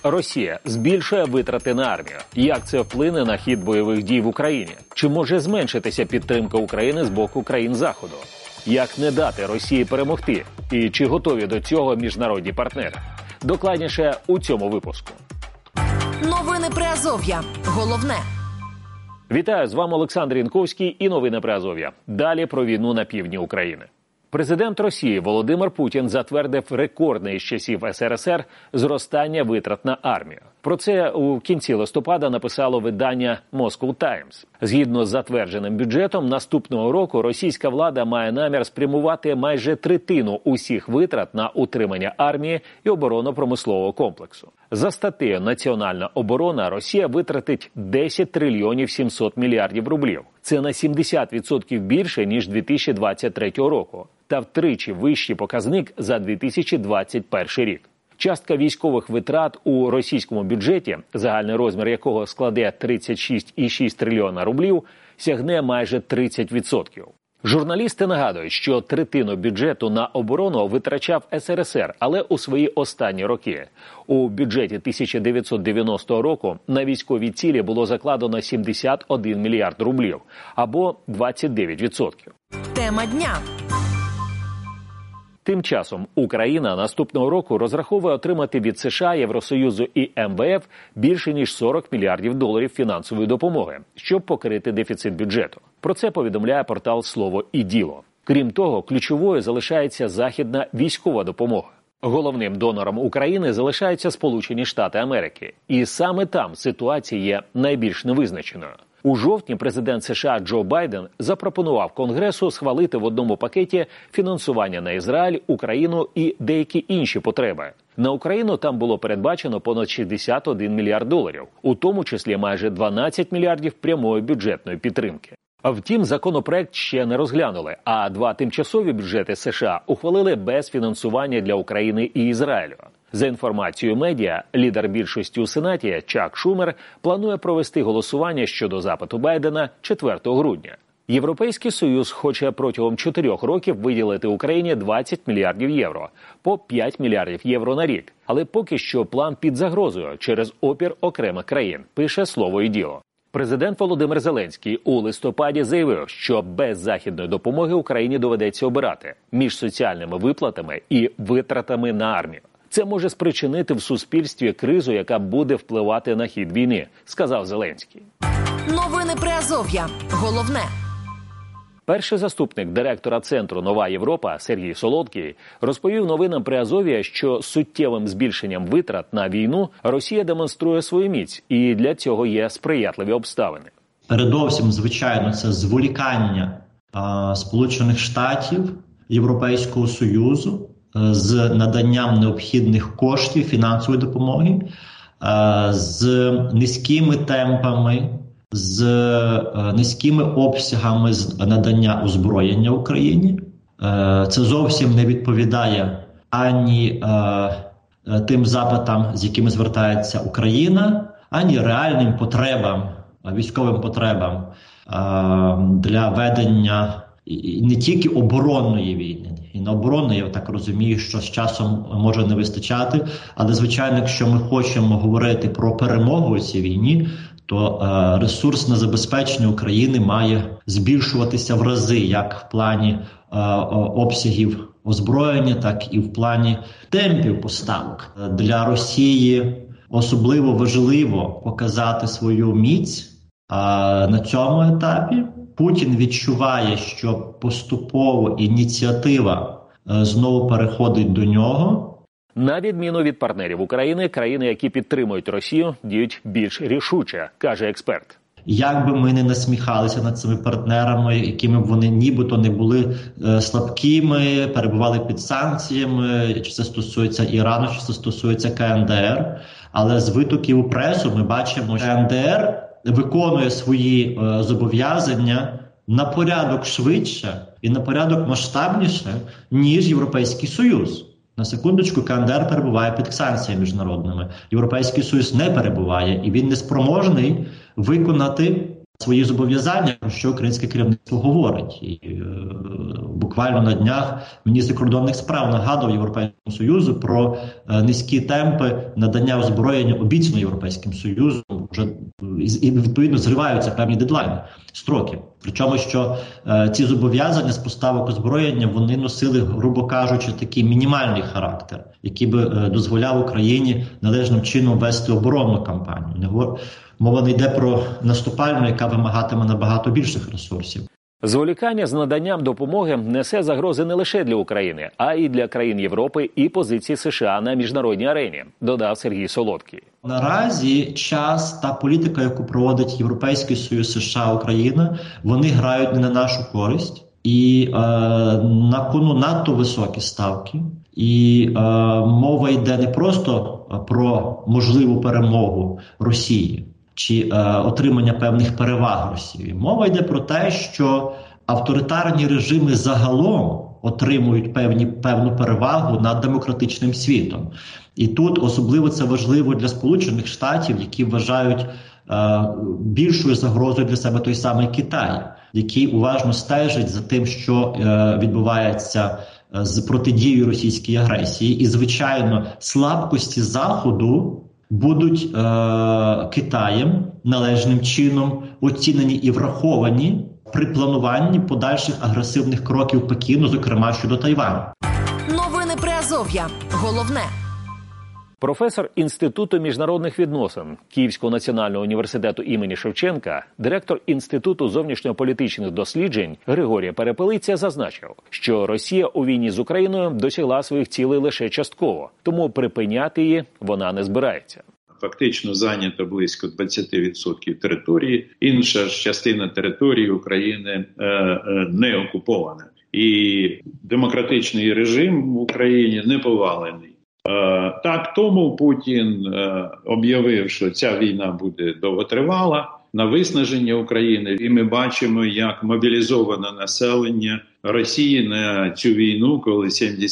Росія збільшує витрати на армію. Як це вплине на хід бойових дій в Україні? Чи може зменшитися підтримка України з боку країн Заходу? Як не дати Росії перемогти? І чи готові до цього міжнародні партнери? Докладніше у цьому випуску. Новини Приазов'я. Головне. Вітаю, з вами Олександр Янковський і новини Приазов'я. Далі про війну на півдні України. Президент Росії Володимир Путін затвердив рекордне із часів СРСР зростання витрат на армію. Про це у кінці листопада написало видання Moscow Times. Згідно з затвердженим бюджетом, наступного року російська влада має намір спрямувати майже третину усіх витрат на утримання армії і оборонно-промислового комплексу. За статтею «Національна оборона» Росія витратить 10 трильйонів 700 мільярдів рублів. Це на 70% більше, ніж 2023 року. Та втричі вищий показник за 2021 рік. Частка військових витрат у російському бюджеті, загальний розмір якого складе 36,6 трильйона рублів, сягне майже 30%. Журналісти нагадують, що третину бюджету на оборону витрачав СРСР, але у свої останні роки. У бюджеті 1990 року на військові цілі було закладено 71 мільярд рублів, або 29%. Тема дня. Тим часом Україна наступного року розраховує отримати від США, Євросоюзу і МВФ більше ніж 40 мільярдів доларів фінансової допомоги, щоб покрити дефіцит бюджету. Про це повідомляє портал «Слово і діло». Крім того, ключовою залишається західна військова допомога. Головним донором України залишаються Сполучені Штати Америки. І саме там ситуація є найбільш невизначеною. У жовтні президент США Джо Байден запропонував Конгресу схвалити в одному пакеті фінансування на Ізраїль, Україну і деякі інші потреби. На Україну там було передбачено понад 61 мільярд доларів, у тому числі майже 12 мільярдів прямої бюджетної підтримки. Втім, законопроект ще не розглянули, а два тимчасові бюджети США ухвалили без фінансування для України і Ізраїлю. За інформацією медіа, лідер більшості у Сенаті Чак Шумер планує провести голосування щодо запиту Байдена 4 грудня. Європейський Союз хоче протягом 4 років виділити Україні 20 мільярдів євро, по 5 мільярдів євро на рік. Але поки що план під загрозою через опір окремих країн, пише «Слово і діло». Президент Володимир Зеленський у листопаді заявив, що без західної допомоги Україні доведеться обирати між соціальними виплатами і витратами на армію. Це може спричинити в суспільстві кризу, яка буде впливати на хід війни, сказав Зеленський. Новини Приазов'я. Головне. Перший заступник директора центру «Нова Європа» Сергій Солодкий розповів новинам Приазов'я, що суттєвим збільшенням витрат на війну Росія демонструє свою міць, і для цього є сприятливі обставини. Передовсім, звичайно, це зволікання Сполучених Штатів, Європейського Союзу з наданням необхідних коштів фінансової допомоги, з низькими темпами, з низькими обсягами надання озброєння Україні. Це зовсім не відповідає ані тим запитам, з якими звертається Україна, ані реальним потребам, військовим потребам для ведення не тільки оборонної війни. І на оборону, я так розумію, що з часом може не вистачати, але, звичайно, якщо ми хочемо говорити про перемогу у цій війні, то ресурсне забезпечення України має збільшуватися в рази, як в плані обсягів озброєння, так і в плані темпів поставок. Для Росії особливо важливо показати свою міць на цьому етапі. Путін відчуває, що поступово ініціатива знову переходить до нього. На відміну від партнерів України, країни, які підтримують Росію, діють більш рішуче, каже експерт. Як би ми не насміхалися над цими партнерами, якими б вони нібито не були слабкими, перебували під санкціями, чи це стосується Ірану, чи це стосується КНДР, але з витоків у пресу ми бачимо, що КНДР виконує свої зобов'язання на порядок швидше і на порядок масштабніше, ніж Європейський Союз. На секундочку, КНДР перебуває під санкціями міжнародними. Європейський Союз не перебуває, і він не спроможний виконати свої зобов'язання, про що українське керівництво говорить. І буквально на днях міністр закордонних справ нагадував Європейському Союзу про низькі темпи надання озброєння обіцяно Європейським Союзом. Вже і відповідно зриваються певні дедлайни, строки. Причому, що ці зобов'язання з поставок озброєння, вони носили, грубо кажучи, такий мінімальний характер, який би дозволяв Україні належним чином вести оборонну кампанію. Мова не йде про наступальну, яка вимагатиме набагато більших ресурсів. Зволікання з наданням допомоги несе загрози не лише для України, а й для країн Європи і позиції США на міжнародній арені, додав Сергій Солодкий. Наразі час та політика, яку проводить Європейський Союз, США, Україна, вони грають не на нашу користь. І на кону надто високі ставки. І мова йде не просто про можливу перемогу Росії чи отримання певних переваг Росії. Мова йде про те, що авторитарні режими загалом отримують певну перевагу над демократичним світом. І тут особливо це важливо для Сполучених Штатів, які вважають більшою загрозою для себе той самий Китай, який уважно стежить за тим, що відбувається з протидією російській агресії. І, звичайно, слабкості Заходу будуть Китаєм належним чином оцінені і враховані при плануванні подальших агресивних кроків Пекіну, зокрема щодо Тайваню. Новини Приазов'я. Головне. Професор Інституту міжнародних відносин Київського національного університету імені Шевченка, директор Інституту зовнішньополітичних досліджень Григорій Перепелиця зазначив, що Росія у війні з Україною досягла своїх цілей лише частково, тому припиняти її вона не збирається. Фактично зайнято близько 20% території, інша ж частина території України не окупована. І демократичний режим в Україні не повалений. Так, тому Путін об'явив, що ця війна буде довготривала, на виснаження України. І ми бачимо, як мобілізоване населення Росії на цю війну, коли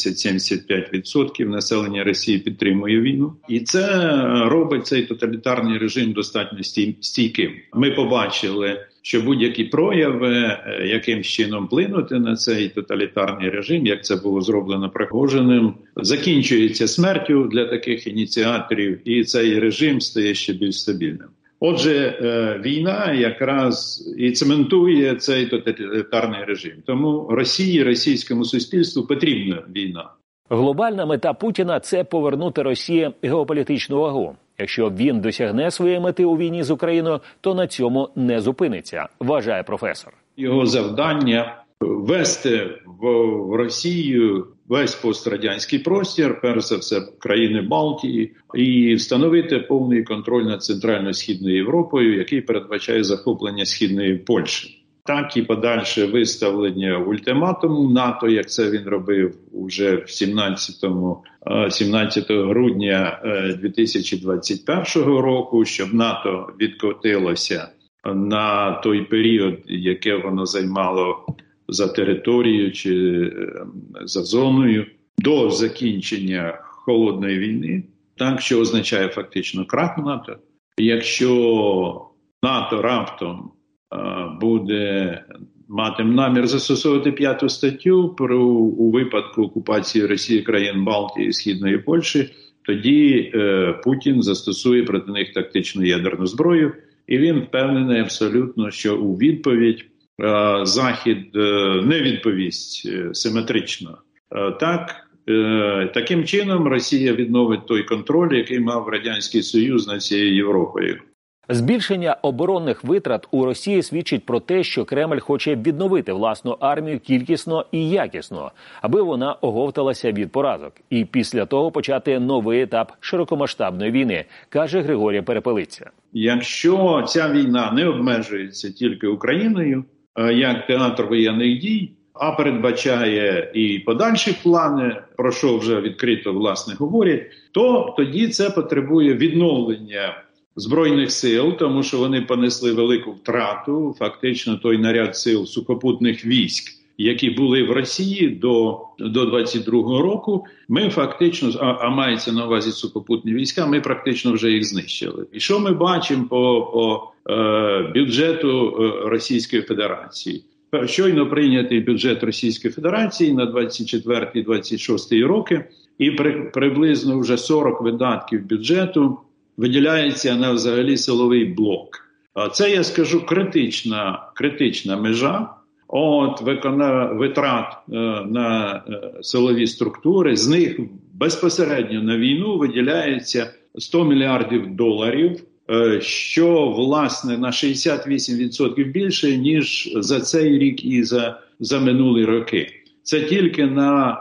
70-75% населення Росії підтримує війну. І це робить цей тоталітарний режим достатньо стійким. Ми побачили, що будь-які прояви, яким чином вплинути на цей тоталітарний режим, як це було зроблено Пригожиним, закінчується смертю для таких ініціаторів, і цей режим стає ще більш стабільним. Отже, війна якраз і цементує цей тоталітарний режим. Тому Росії, російському суспільству потрібна війна. Глобальна мета Путіна – це повернути Росії геополітичну вагу. Якщо він досягне своєї мети у війні з Україною, то на цьому не зупиниться, вважає професор. Його завдання – ввести в Росію весь пострадянський простір, перш за все країни Балтії, і встановити повний контроль над Центрально-Східною Європою, який передбачає захоплення Східної Польщі. Так і подальше виставлення ультиматуму НАТО, як це він робив уже 17 грудня 2021 року, щоб НАТО відкотилося на той період, яке воно займало за територією чи за зоною до закінчення холодної війни, так, що означає фактично крах НАТО. Якщо НАТО раптом буде мати намір застосовувати 5 статтю у випадку окупації Росії країн Балтії і Східної Польщі, тоді Путін застосує проти них тактичну ядерну зброю, і він впевнений абсолютно, що у відповідь Захід не відповість симетрично. Таким чином Росія відновить той контроль, який мав Радянський Союз над цією Європою. Збільшення оборонних витрат у Росії свідчить про те, що Кремль хоче відновити власну армію кількісно і якісно, аби вона оговталася від поразок. І після того почати новий етап широкомасштабної війни, каже Григорій Перепелиця. Якщо ця війна не обмежується тільки Україною, як театр воєнних дій, а передбачає і подальші плани, про що вже відкрито, власне, говорять, то тоді це потребує відновлення Збройних сил, тому що вони понесли велику втрату, фактично той наряд сил сухопутних військ, які були в Росії до 22-го року, ми фактично, а мається на увазі сухопутні війська, ми практично вже їх знищили. І що ми бачимо по бюджету Російської Федерації? Щойно прийнятий бюджет Російської Федерації на 24-26 роки, і приблизно вже 40 видатків бюджету виділяється на взагалі силовий блок. Це, я скажу, критична межа. Витрат на силові структури, з них безпосередньо на війну виділяється $100 мільярдів, що, власне, на 68% більше, ніж за цей рік і за минулі роки. Це тільки на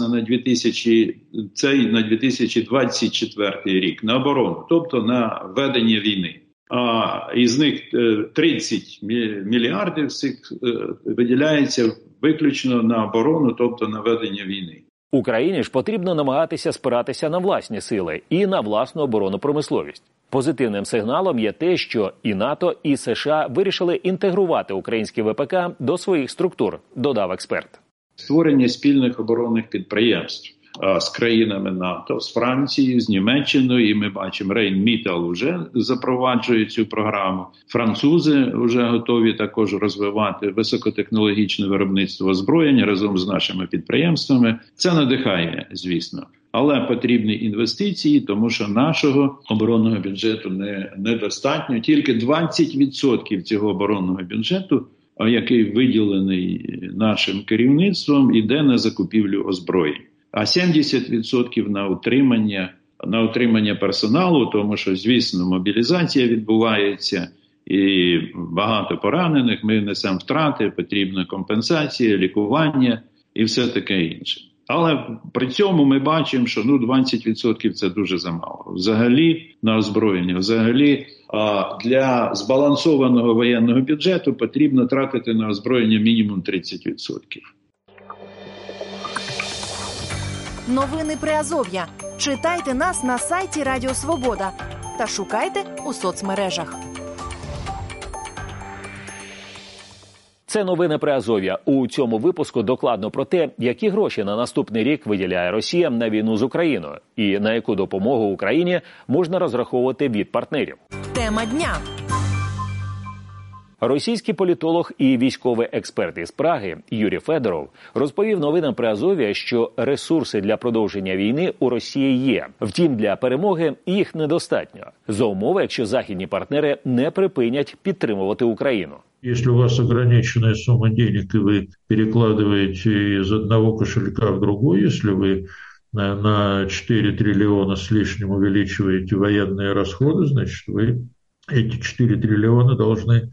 2024 рік, на оборону, тобто на ведення війни. Із них 30 мільярдів виділяється виключно на оборону, тобто на ведення війни. Україні ж потрібно намагатися спиратися на власні сили і на власну оборонну промисловість. Позитивним сигналом є те, що і НАТО, і США вирішили інтегрувати українські ВПК до своїх структур, додав експерт. Створення спільних оборонних підприємств з країнами НАТО, з Францією, з Німеччиною, і ми бачимо, Рейнмітал вже запроваджує цю програму. Французи вже готові також розвивати високотехнологічне виробництво озброєння разом з нашими підприємствами. Це надихає, звісно. Але потрібні інвестиції, тому що нашого оборонного бюджету недостатньо. Тільки 20% цього оборонного бюджету, який виділений нашим керівництвом, іде на закупівлю озброєнь. А 70% на утримання персоналу, тому що, звісно, мобілізація відбувається і багато поранених, ми несемо втрати, потрібна компенсація, лікування і все таке інше. Але при цьому ми бачимо, що 20% це дуже замало. Взагалі на озброєння, для збалансованого воєнного бюджету потрібно тратити на озброєння мінімум 30%. Новини Приазов'я. Читайте нас на сайті Радіо Свобода та шукайте у соцмережах. Це новини Приазов'я. У цьому випуску докладно про те, які гроші на наступний рік виділяє Росія на війну з Україною і на яку допомогу Україні можна розраховувати від партнерів. Тема дня. Російський політолог і військовий експерт із Праги Юрій Федоров розповів новинам Приазов'я, що ресурси для продовження війни у Росії є. Втім, для перемоги їх недостатньо. За умови, якщо західні партнери не припинять підтримувати Україну. Если у вас ограниченная сумма денег, и вы перекладываете из одного кошелька в другой, если вы на 4 триллиона с лишним увеличиваете военные расходы, значит, вы эти 4 триллиона должны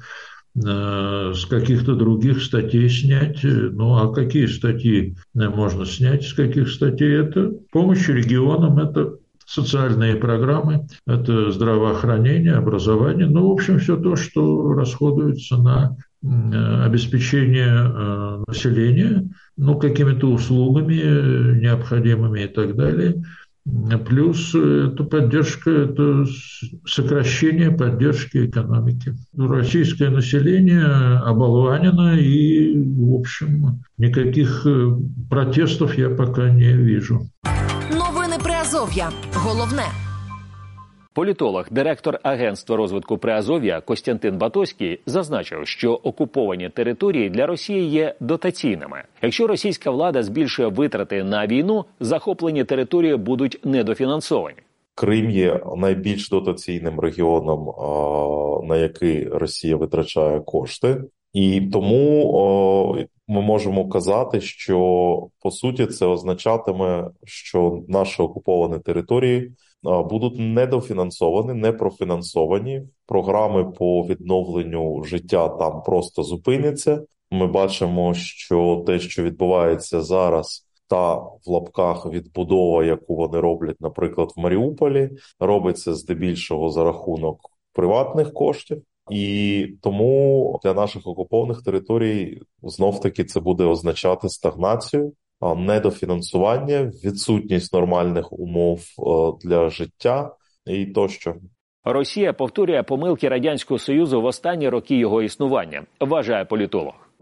с каких-то других статей снять. Ну, а какие статьи можно снять, с каких статей? Это помощь регионам, это социальные программы, это здравоохранение, образование. Ну, в общем, все то, что расходуется на обеспечение населения, ну, какими-то услугами необходимыми и так далее. Плюс это поддержка, это сокращение поддержки экономики. Российское население оболванено, и, в общем, никаких протестов я пока не вижу. Новини Приазов'я. Головне. Політолог, директор Агентства розвитку Приазов'я Костянтин Батоський зазначив, що окуповані території для Росії є дотаційними. Якщо російська влада збільшує витрати на війну, захоплені території будуть недофінансовані. Крим є найбільш дотаційним регіоном, на який Росія витрачає кошти. І тому ми можемо казати, що, по суті, це означатиме, що наші окуповані території будуть недофінансовані, непрофінансовані. Програми по відновленню життя там просто зупиняться. Ми бачимо, що те, що відбувається зараз, та в лапках відбудова, яку вони роблять, наприклад, в Маріуполі, робиться здебільшого за рахунок приватних коштів. І тому для наших окупованих територій знов-таки це буде означати стагнацію, недофінансування, відсутність нормальних умов для життя і тощо. Росія повторює помилки Радянського Союзу в останні роки його існування, вважає політолог.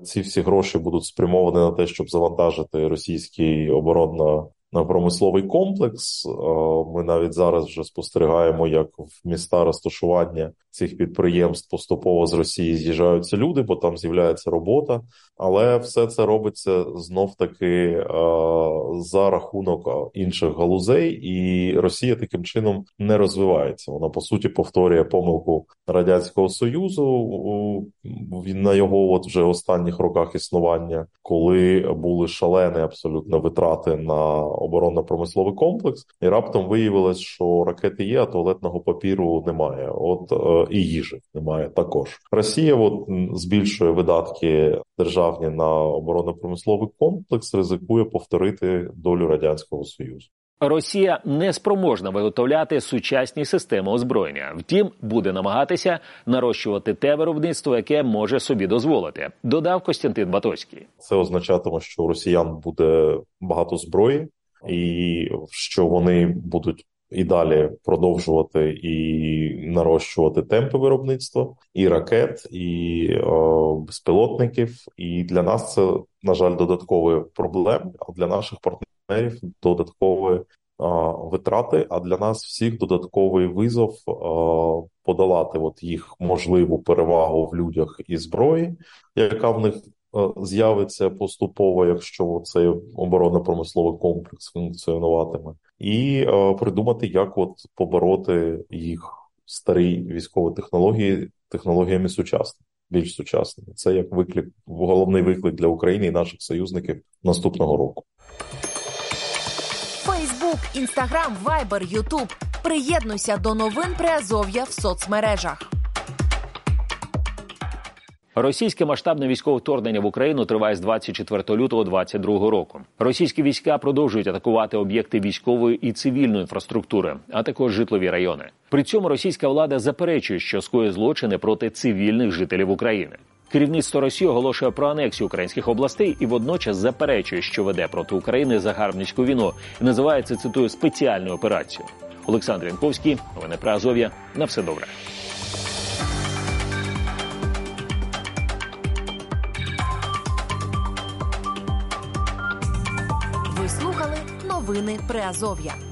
ці всі гроші будуть спрямовані на те, щоб завантажити російський оборонно-промисловий комплекс. Ми навіть зараз вже спостерігаємо, як в міста розташування цих підприємств поступово з Росії з'їжджаються люди, бо там з'являється робота. Але все це робиться знов-таки за рахунок інших галузей, і Росія таким чином не розвивається. Вона, по суті, повторює помилку Радянського Союзу на його вже останніх роках існування, коли були шалені абсолютно витрати на оборонно-промисловий комплекс, і раптом виявилось, що ракети є, а туалетного папіру немає. І їжі немає також. Росія збільшує видатки державні на оборонно-промисловий комплекс, ризикує повторити долю Радянського Союзу. Росія не спроможна виготовляти сучасні системи озброєння. Втім, буде намагатися нарощувати те виробництво, яке може собі дозволити, додав Костянтин Батоцький. Це означатиме, що у росіян буде багато зброї, і що вони будуть і далі продовжувати і нарощувати темпи виробництва і ракет, і безпілотників. І для нас це, на жаль, додаткові проблеми, а для наших партнерів додаткові витрати, а для нас всіх додатковий визов подолати їх можливу перевагу в людях і зброї, яка в них з'явиться поступово, якщо цей оборонно-промисловий комплекс функціонуватиме, і придумати, як побороти їх старі військові технології технологіями сучасними, більш сучасними. Це як головний виклик для України і наших союзників наступного року. Фейсбук, Інстаграм, Вайбер, Ютуб. Приєднуйся до новин Приазов'я в соцмережах. Російське масштабне військове вторгнення в Україну триває з 24 лютого 2022 року. Російські війська продовжують атакувати об'єкти військової і цивільної інфраструктури, а також житлові райони. При цьому російська влада заперечує, що скоює злочини проти цивільних жителів України. Керівництво Росії оголошує про анексію українських областей і водночас заперечує, що веде проти України загарбницьку війну і називає це, цитую, спеціальною операцією. Олександр Янковський, новини Приазов'я. На все добре. Ви слухали новини Приазов'я.